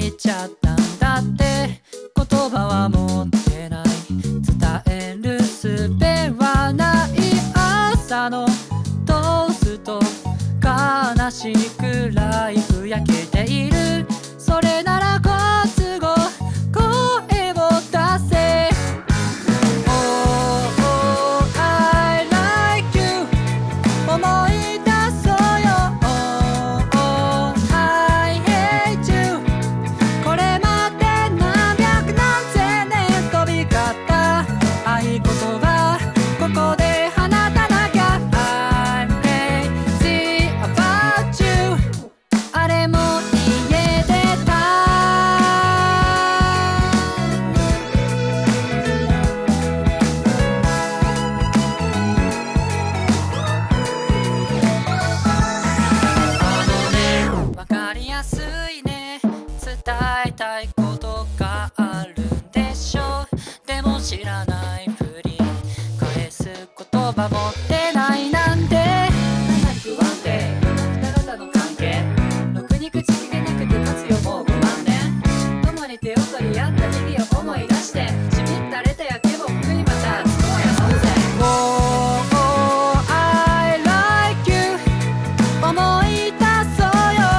いちゃったんだって。言葉は持ってない、伝える術はない。朝のトースト悲しいくらいふやけている。それならご都合声を出せ。 Oh, I like you 思い出そうよ。 Oh, I hate you これまで何百何千年飛び交った合言葉ここで放たなきゃ。 I'm crazy about you あれも家出た。あのね、わかりやすいね。伝えたいことがあるんでしょ。でも知らないふり返す言葉持ってないなんて。不安定あなた方の関係ろくに口聞けなくて経つよもう5万年。共に手を取り合った日々を思い出してちびったれたやけぼ服にまたつこうやそうぜ。 Oh, I like you 思い出そうよ。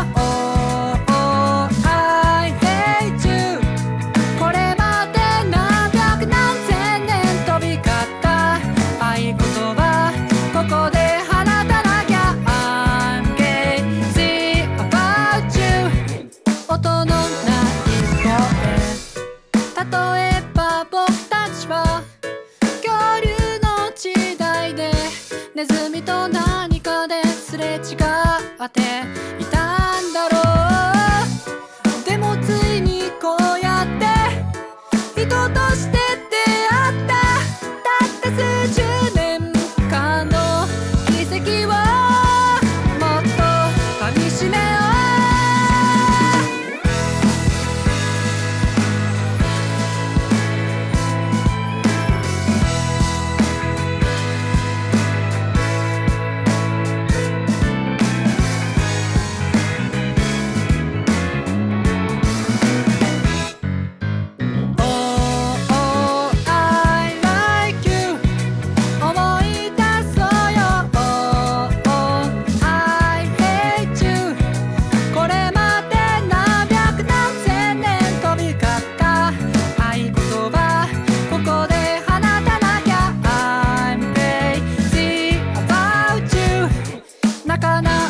Oh, I hate you これまで何百何千年飛び交った合言葉ここで放たなきゃ。 I'm crazy about you 音のない声。例えば僕たちは恐竜の時代でネズミと何かですれ違っていたんだろう。でもついにこうやって人として出会った。たった数十年間の奇跡をもっと噛みしめよう。Oh, I like you 思い出そうよ。 Oh, I hate you これまで何百何千年飛び交った合言葉ここで放たなきゃ。 I'm crazy about you 泣かない